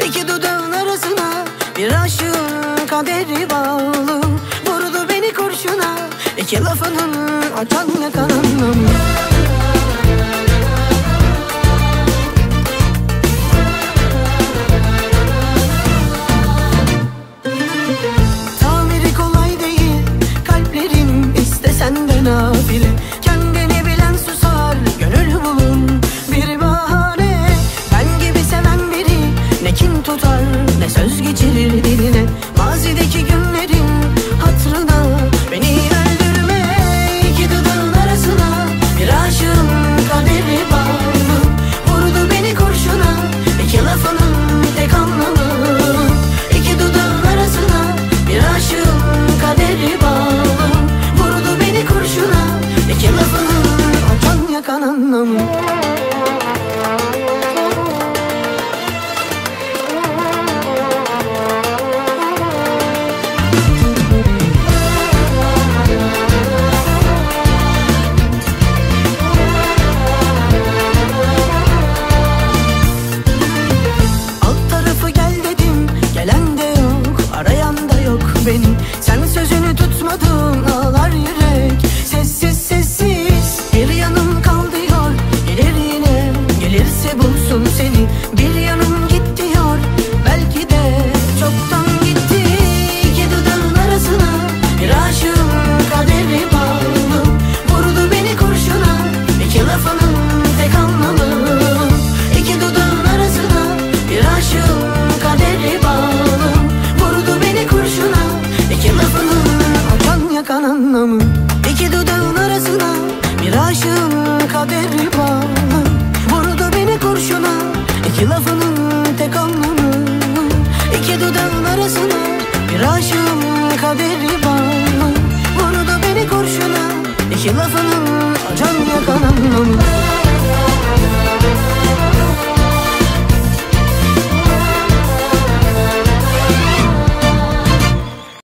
İki dudağın arasına bir aşığın kaderi bağlı. Vurdu beni kurşuna iki lafının açan yakananım. Tamiri kolay değil kalplerin, istesen de nafile. Kendini bilen susar, gönül bulur bir bahane. Ben gibi seven biri ne kin tutar ne söz geçirir diline. Mazideki günlerin hatırına beni öldürme. İki dudağın arasına bir aşığın kaderi bağlı. Vurdu beni kurşuna iki lafının tek anlamı. İki dudağın arasına bir aşığın kaderi bağlı. Vurdu beni kurşuna iki lafının açan yakan anlamı. Benim. Sen sözünü tutmadın, ağlar yürek. Sessiz sessiz bir yanım kal diyor. Gelir yine, gelirse bulsun seni. Bir yanım git diyor, belki de çoktan gitti. İki dudağın arasına bir aşığın kaderi bağlı. Vurdu beni kurşuna iki lafının tek anlamı. İki dudağın arasına bir aşığın kaderi bağlı. Vurdu beni kurşuna İki lafının açan yakan anlamı. İki dudağın arasına bir aşığın kaderi bağlı. Vurdu beni kurşuna iki lafının tek anlamı. İki dudağın arasına bir aşığın kaderi bağlı. Vurdu beni kurşuna iki lafının açan yakan anlamı.